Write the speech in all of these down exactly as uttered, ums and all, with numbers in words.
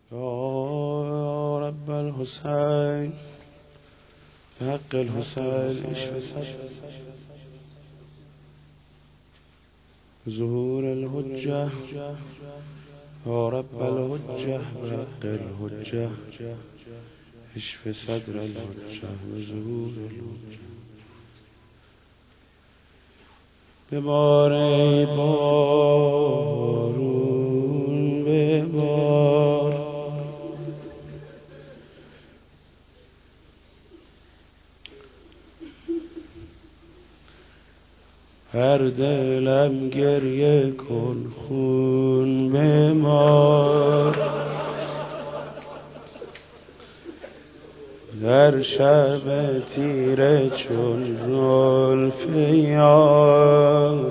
یا رب الحسین بحق الحسین اشف ظهور الحجة یا رب الحجة بحق الحجة اشف صدر الحجة ظهور الحجة. ببار ای بارون ببار، هر دلم گریه کن خون بمار، در شب تیره چون زلف یار،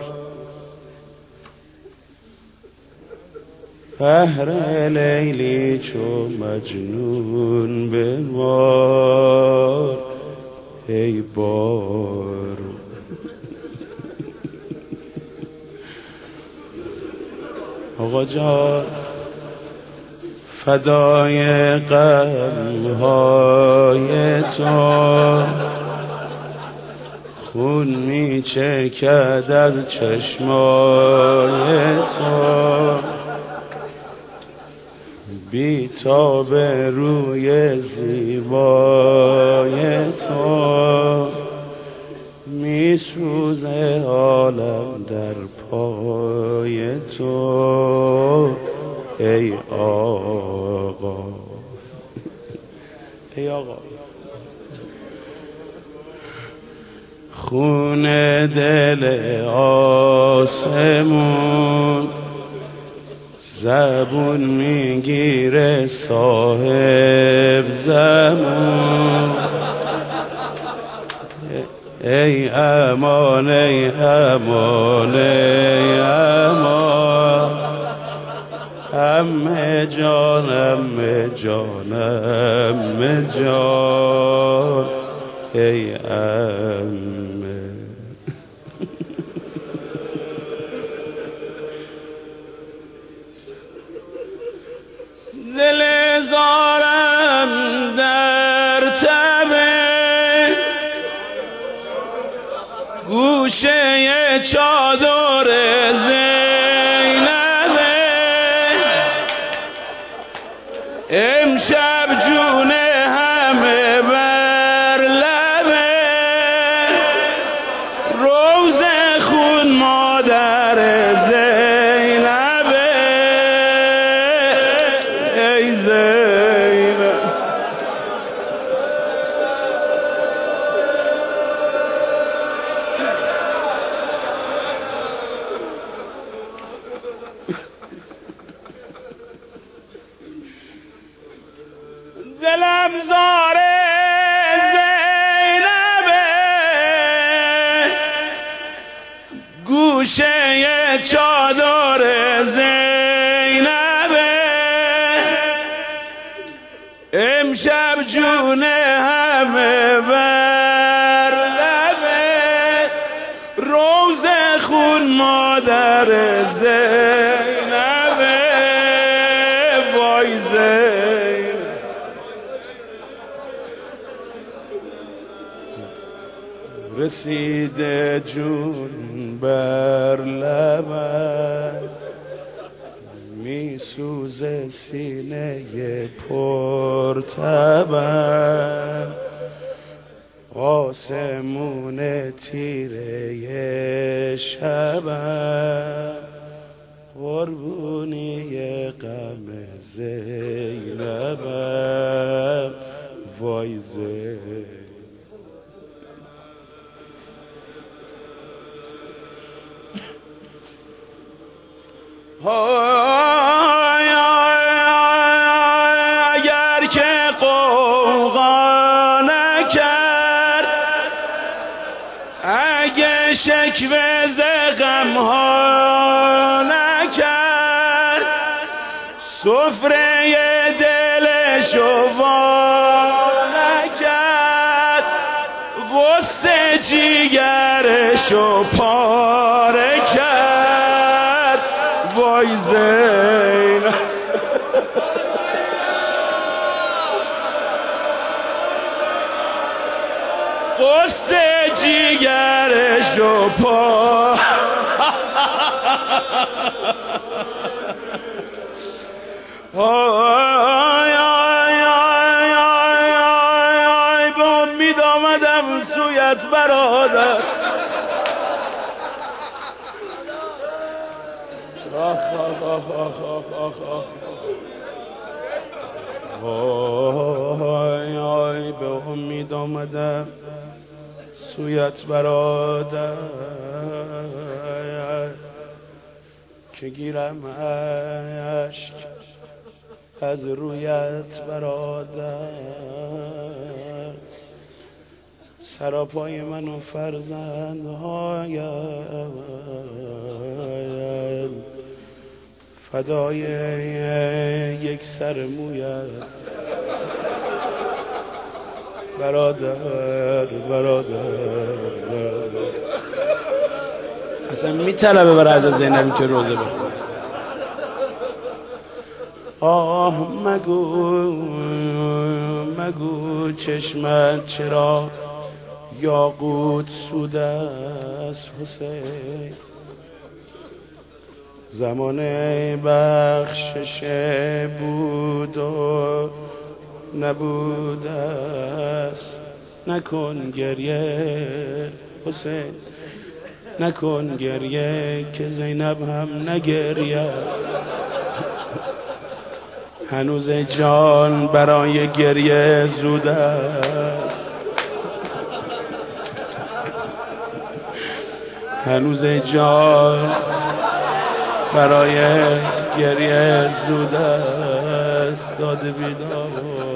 بهر لیلی چون مجنون بمار ای بار. آقا جان فدای غمهای تو، خون می چکد از چشمای تو، بی تاب روی زیبای تو، می سوزه عالم در پای تو ای آقا. ای آقا خون دل آسمون زبون میگیره صاحب زمان، ای امان ای امان ای امان، همه جان همه جان همه جان ای امه. دل زارم در تبه، گوشه چادر زینبه، امشب جون همه بر لبه، روز خون مادر زینبه ای زینب. دلم زاره زینبه، گوشه چادر زینبه، امشب جون همه بر لبه، روز خون مادر زینبه وای زینب. رسیده جون بر لبم، می سوزه سینه پرتبم، آسمون تیره شبم، قربونی غم زینبم وای زینب. اگر که قوقا نکرد، اگه شکوه ز غمها نکرد، سفره دلشو وا نکرد، غصه جیگرشو پاره کرد وای زینب. غصه جیگرش و پا آی آی آی آی آی آی به امید آمدم سویت برادر آخ آخ آخ آخ آخ آخ آخ آی آی به امید آمدم سویت برادر که گیرم اشک از رویت برادر سراپای من و فرزندهایم فدای یک سر مویت برادر برادر برادر اصلا میطلبه برای از زینبی که روزه بخونه آه مگو مگو چشمت چرا یاقوت سود است حسین زمان بخشش بود و نبود است نکن گریه حسین نکن گریه که زینب هم نگریه هنوز جان برای گریه زود است هنوز جان برای گریه زود است داد بیدار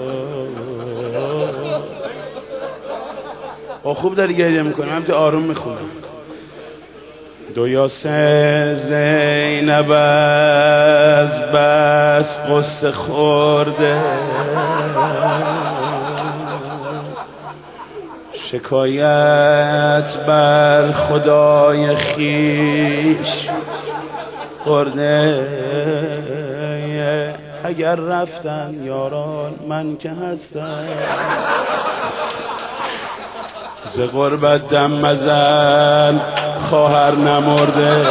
او خوب داری گریه میکنم هم تو آروم میخونم دو یا سه زینب از بس قصه خورده شکایت بر خدای خیش خورده اگر رفتن یاران من که هستم ز غربت دم مزن خواهر نمرده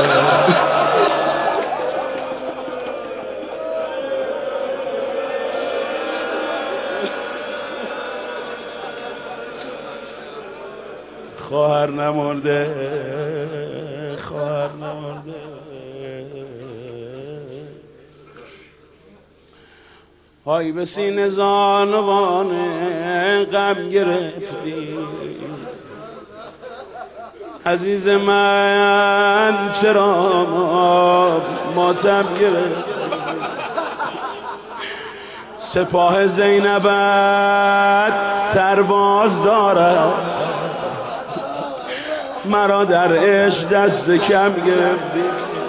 خواهر نمرده خواهر نمرده آی به سینه زانوان غم گرفتی عزیز من چرا ماتم گرفت سپاه زینبت سرباز دارد مرا در عشق دست کم گرفتی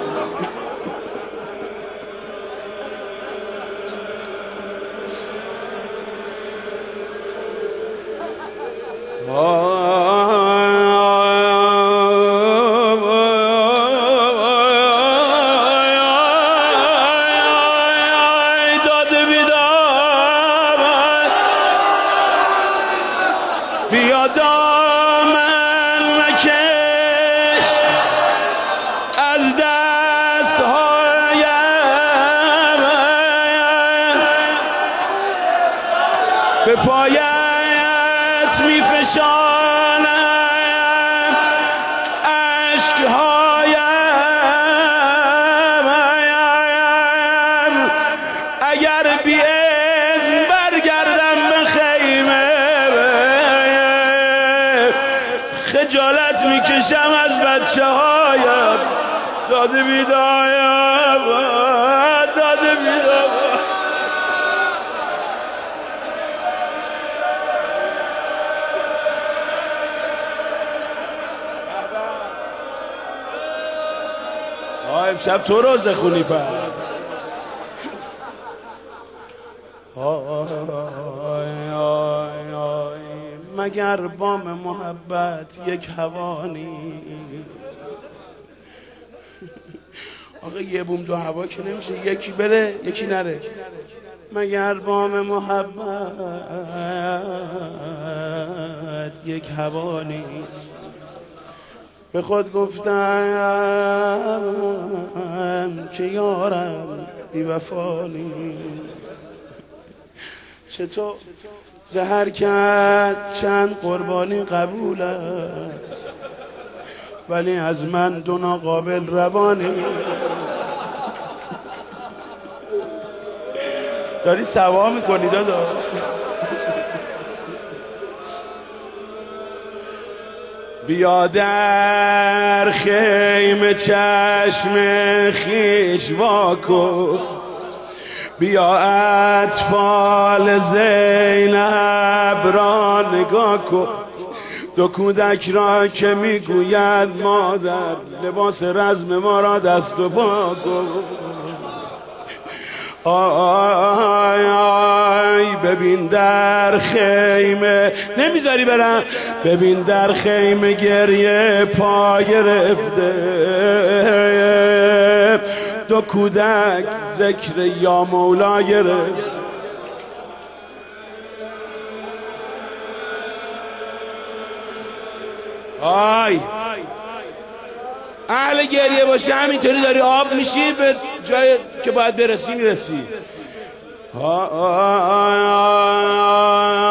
بیا دامن مکش از دستهایم به پایت می فشانم عشقهایم اگر بی اذن برگردم به خیمه خجالت میکشم از بچه هایم داده بیدایم داده بیدایم آه امشب تو روزه خونی پر آی آی آی مگر بام محبت یک هوا نیست آقا یه بوم دو هوا که نمیشه یکی بره یکی نره مگر بام محبت فقط یک هوا نیست. به خود گفتم که یارم بی وفا نیست. چطور زهر کرد چند قربانی قبول است، ولی از من دو ناقابل روانی. داری سوا میکنی دادا. بیا در خیمه چشم خیش واکن، بیا اطفال زینب را نگاه کن. دو کودک را که میگوید مادر، لباس رزم ما را دست و پا کن. آی آی ببین در خیمه، نمیذاری برم، ببین در خیمه گریه پا گرفته. دو کودک ذکر یا مولا گرفت. آی اهل گریه باشی همینطوری داری آب میشی، به جای که باید برسی میرسی. آی آی آی